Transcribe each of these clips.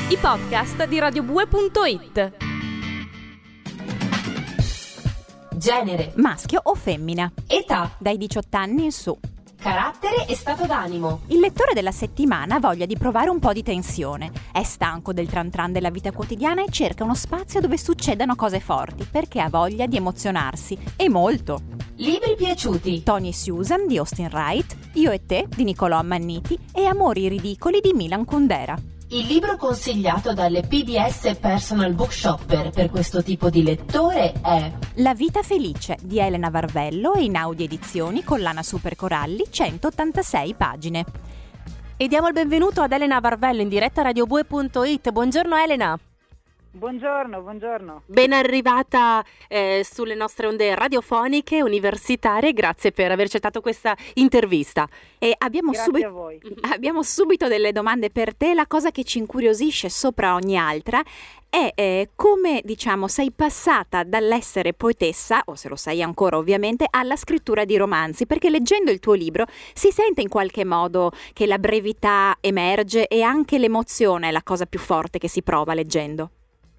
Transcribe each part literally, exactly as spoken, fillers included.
I podcast di radio bue punto it. Genere, maschio o femmina, età, dai diciotto anni in su. carattere e stato d'animo. Il lettore della settimana ha voglia di provare un po' di tensione. È stanco del tran tran della vita quotidiana e cerca uno spazio dove succedano cose forti, perché ha voglia di emozionarsi. E molto. Libri piaciuti. Tony e Susan di Austin Wright, Io e te di Niccolò Ammanniti e Amori ridicoli di Milan Kundera. Il libro consigliato dalle P B S Personal Bookshopper per questo tipo di lettore è La vita felice di Elena Varvello e in audio edizioni collana Super Coralli, centottantasei pagine. E diamo il benvenuto ad Elena Varvello in diretta a radio bue punto it. Buongiorno Elena. Buongiorno, buongiorno. Ben arrivata eh, sulle nostre onde radiofoniche universitarie, grazie per aver accettato questa intervista. E abbiamo, Grazie subi- a voi. abbiamo subito delle domande per te. La cosa che ci incuriosisce sopra ogni altra è eh, come, diciamo, sei passata dall'essere poetessa, o se lo sei ancora ovviamente, alla scrittura di romanzi, perché leggendo il tuo libro si sente in qualche modo che la brevità emerge e anche l'emozione è la cosa più forte che si prova leggendo.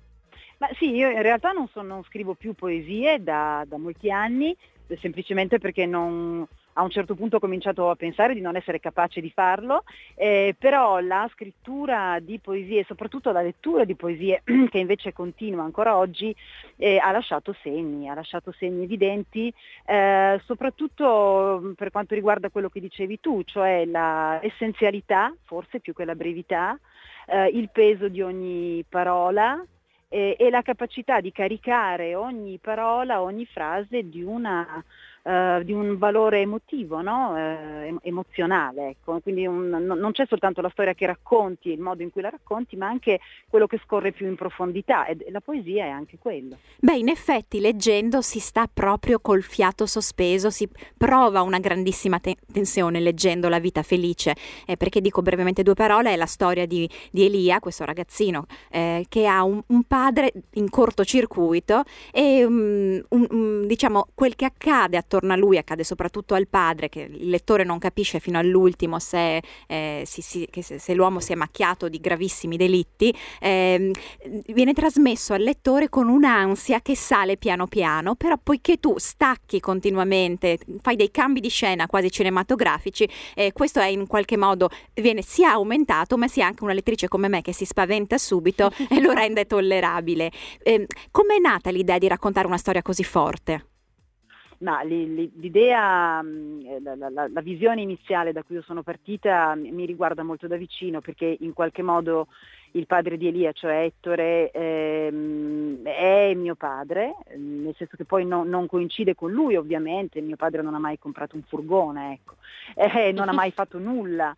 Ma sì, io in realtà non, so, non scrivo più poesie da, da molti anni, semplicemente perché non, a un certo punto ho cominciato a pensare di non essere capace di farlo, eh, però la scrittura di poesie, soprattutto la lettura di poesie, che invece continua ancora oggi, eh, ha lasciato segni, ha lasciato segni evidenti, eh, soprattutto per quanto riguarda quello che dicevi tu, cioè la essenzialità, forse più che la brevità, eh, il peso di ogni parola, e, e la capacità di caricare ogni parola, ogni frase di, una, uh, di un valore emotivo, no? uh, emozionale. Ecco. Quindi un, non c'è soltanto la storia che racconti, il modo in cui la racconti, ma anche quello che scorre più in profondità, e la poesia è anche quello. Beh, in effetti leggendo si sta proprio col fiato sospeso, si prova una grandissima te- tensione leggendo La vita felice, eh, perché dico brevemente due parole, è la storia di, di Elia, questo ragazzino eh, che ha un, un padre in cortocircuito e um, un, um, diciamo quel che accade attorno a lui accade soprattutto al padre, che il lettore non capisce fino all'ultimo se, eh, si, si, che se, se l'uomo si è macchiato di gravissimi delitti, eh, viene trasmesso al lettore con un'ansia che sale piano piano, però poiché tu stacchi continuamente, fai dei cambi di scena quasi cinematografici, eh, questo è in qualche modo viene sia aumentato, ma sia anche una lettrice come me che si spaventa subito e lo rende tollerabile. Eh, com'è nata l'idea di raccontare una storia così forte? Ma l'idea, la, la, la visione iniziale da cui io sono partita mi riguarda molto da vicino, perché in qualche modo il padre di Elia, cioè Ettore, ehm, è mio padre, nel senso che poi no, non coincide con lui ovviamente, mio padre non ha mai comprato un furgone, ecco, eh, non ha mai fatto nulla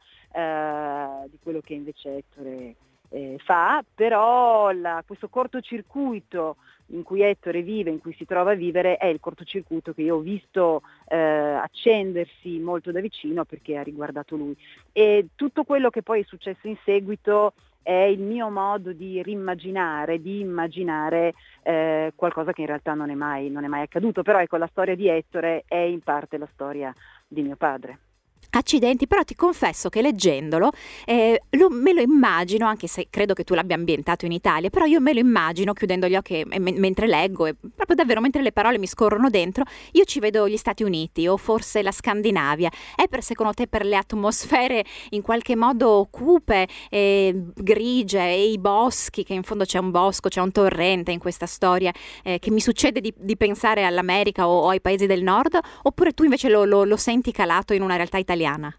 eh, di quello che invece Ettore eh, fa, però la, questo cortocircuito in cui Ettore vive, in cui si trova a vivere, è il cortocircuito che io ho visto eh, accendersi molto da vicino perché ha riguardato lui. E tutto quello che poi è successo in seguito è il mio modo di rimmaginare, di immaginare eh, qualcosa che in realtà non è mai, non è mai accaduto. Però ecco, la storia di Ettore è in parte la storia di mio padre. Accidenti, però ti confesso che leggendolo eh, lo, me lo immagino, anche se credo che tu l'abbia ambientato in Italia, però io me lo immagino chiudendo gli occhi e, me, mentre leggo, e proprio davvero mentre le parole mi scorrono dentro, io ci vedo gli Stati Uniti o forse la Scandinavia. È per secondo te per le atmosfere in qualche modo cupe, eh, grigie e i boschi, che in fondo c'è un bosco, c'è un torrente in questa storia, eh, che mi succede di, di pensare all'America o, o ai paesi del nord, oppure tu invece lo, lo, lo senti calato in una realtà italiana?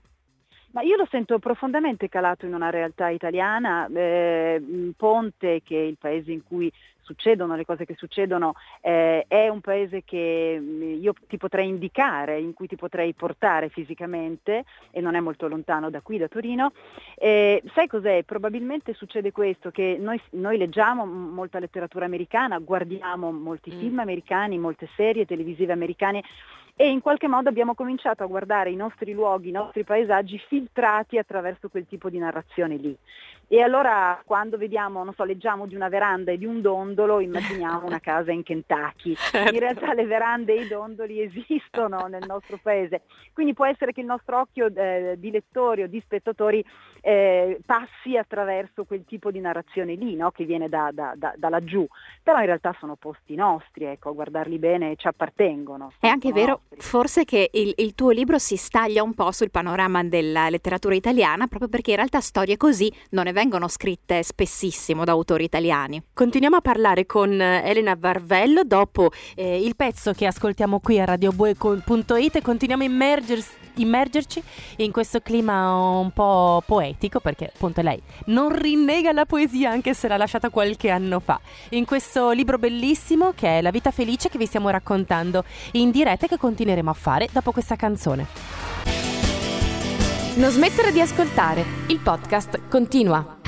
Ma io lo sento profondamente calato in una realtà italiana. eh, Ponte, che è il paese in cui succedono le cose che succedono, eh, è un paese che io ti potrei indicare, in cui ti potrei portare fisicamente, e non è molto lontano da qui, da Torino. Eh, sai cos'è? Probabilmente succede questo, che noi, noi leggiamo molta letteratura americana, guardiamo molti mm. film americani, molte serie televisive americane, e in qualche modo abbiamo cominciato a guardare i nostri luoghi, i nostri paesaggi filtrati attraverso quel tipo di narrazione lì. E allora quando vediamo, non so, leggiamo di una veranda e di un dondolo, immaginiamo una casa in Kentucky. Certo. In realtà le verande e i dondoli esistono nel nostro paese, quindi può essere che il nostro occhio eh, di lettori o di spettatori eh, passi attraverso quel tipo di narrazione lì, no? Che viene da, da, da, da laggiù, però in realtà sono posti nostri, ecco, a guardarli bene ci appartengono. È anche sono vero, nostri. forse, che il, il tuo libro si staglia un po' sul panorama della letteratura italiana, proprio perché in realtà storie così non ne vengono scritte spessissimo da autori italiani. Continuiamo a parlare con Elena Varvello dopo eh, il pezzo che ascoltiamo qui a radioboe punto it e continuiamo a immergersi immergerci in questo clima un po' poetico, perché appunto lei non rinnega la poesia anche se l'ha lasciata qualche anno fa, in questo libro bellissimo che è La vita felice, che vi stiamo raccontando in diretta e che continueremo a fare dopo questa canzone. Non smettere di ascoltare, il podcast continua.